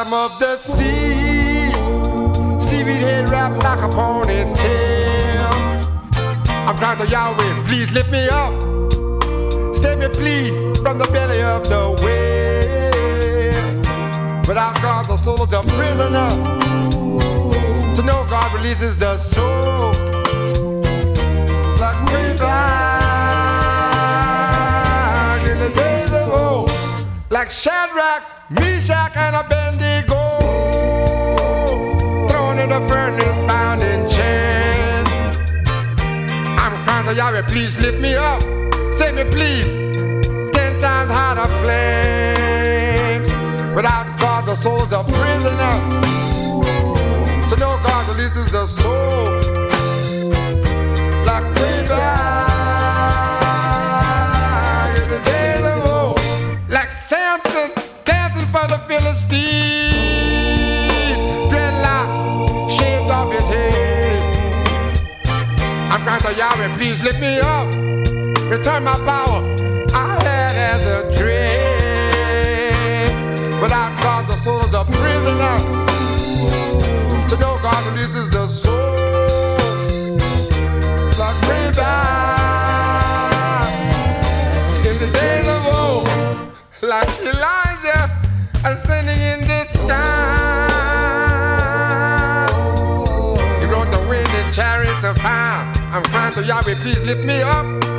bottom of the sea. Seaweed head wrapped like a ponytail. I'm crying to Yahweh, please lift me up. Save me please from the belly of the whale. Without God the soul is a prisoner. To know God releases the soul. Like way back in the days of old. Like Shadrach, Meshach, and Abednego, thrown in the furnace, bound in chains. I'm crying to Yahweh, please lift me up. Save me please, 10 times hotter flames. Without God the soul's a prisoner. To know God releases the soul. Like way back in the days of old. Like Samson dancing for the Philistines. Dreadlocks shaved off his head. I'm crying to Yahweh, please lift me up. Return my power I had as a dream. Without God the soul is a prisoner. To know God releases the soul. Like way back in the days of old. Like Elijah ascending in the sky. He rode the wind in chariots of fire. I'm crying to Yahweh, please lift me up.